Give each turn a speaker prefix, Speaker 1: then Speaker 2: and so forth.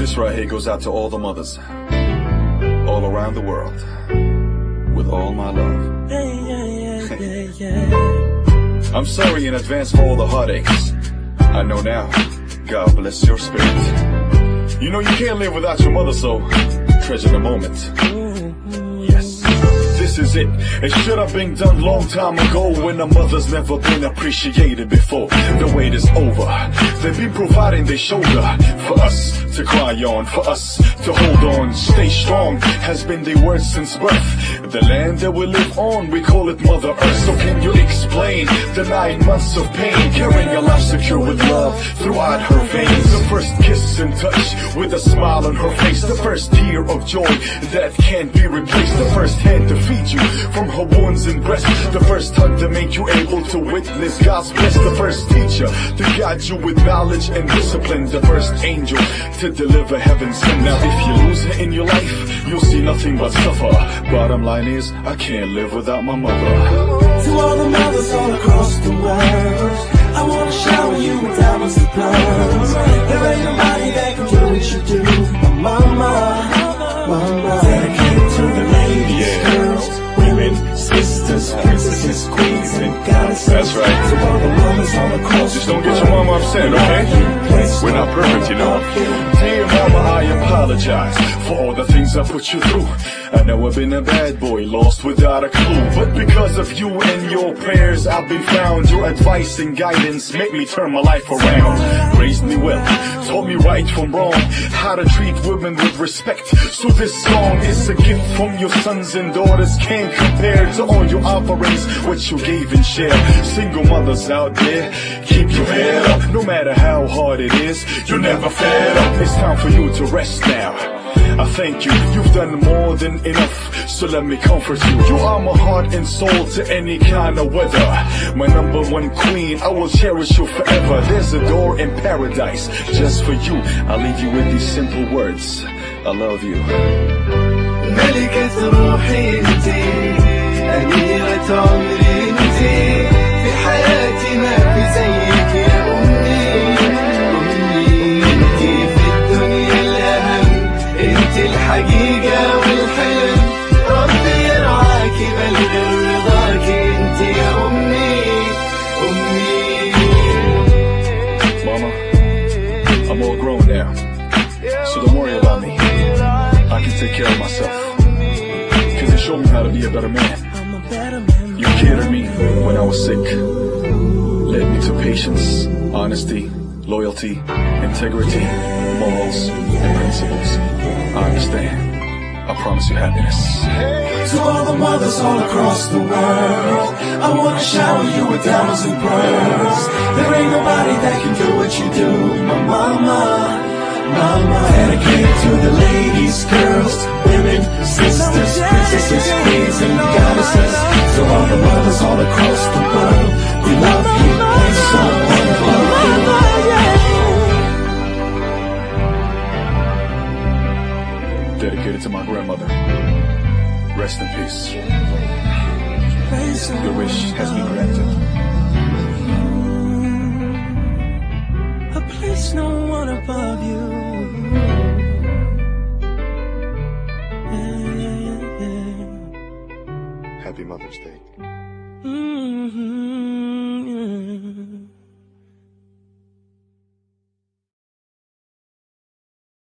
Speaker 1: This right here goes out to all the mothers, all around the world, with all my love. I'm sorry in advance for all the heartaches. I know now, God bless your spirit. You know you can't live without your mother, so treasure the moment. Yes, this is it. It should have been done long time ago, when a mother's never been appreciated before. The wait is over. They've been providing their shoulder for us to cry on, for us to hold on. Stay strong has been their word since birth. The land that we live on, we call it Mother Earth. So can you explain the 9 months of pain, carrying a life secure with love throughout her veins? The first kiss and touch with a smile on her face, the first tear of joy that can't be replaced, the first hand to feed you from her wounds and breast, the first hug to make you able to witness God's best, the first teacher to guide you with knowledge and discipline, the first angel to deliver heaven's sent. Now if you lose her in your life, you'll see nothing but suffer. Bottom line is, I can't live without my mother.
Speaker 2: To all the mothers all across the world, I wanna shower you with diamonds and pearls. There ain't nobody that can do what you do, my mama, mama. Dedicated to the ladies, girls, women, sisters, princesses, queens, and goddesses.
Speaker 1: That's right.
Speaker 2: To all the mothers all across
Speaker 1: Just
Speaker 2: the
Speaker 1: don't
Speaker 2: world,
Speaker 1: get your mama upset, okay? We're not perfect, you know. Dear mama, I apologize for all the things I put you through. I know I've been a bad boy, lost without a clue, but because of you and your prayers I've been found. Your advice and guidance make me turn my life around. Raised me well, taught me right from wrong, how to treat women with respect. So this song is a gift from your sons and daughters, can't compare to all your offerings, what you gave and shared. Single mothers out there, keep your head up, no matter how hard it is, you're never fed up. It's time for you to rest now. I thank you, you've done more than enough, so let me comfort you. You are my heart and soul to any kind of weather. My #1 queen, I will cherish you forever. There's a door in paradise just for you. I'll leave you with these simple words, I love you.
Speaker 2: ملكة روحي انتي، أميرة عمري انتي، في حياتي ما في زيك يا أمي. انتي في الدنيا الأهم، انتي الحقيقة والحلم، ربي يرعاكي بلغ رضاكي، انتي يا أمي، أمي.
Speaker 1: Mama, I'm all grown now, so don't worry about me. I can take care of myself, cause it showed me how to be a better man. You catered me when I was sick, led me to patience, honesty, loyalty, integrity, morals, and principles. I understand. I promise you happiness.
Speaker 2: To all the mothers all across the world, I wanna shower you with diamonds and pearls. There ain't nobody that can do what you do, my mama, mama. Dedicated to the ladies, girls, women, sisters, princesses, queens, and goddesses. To all the mothers all across the world, we love you, and so love you.
Speaker 1: Dedicated to my grandmother. Rest in peace. Your wish has been granted.
Speaker 2: I place no one above you.
Speaker 1: Happy Mother's Day.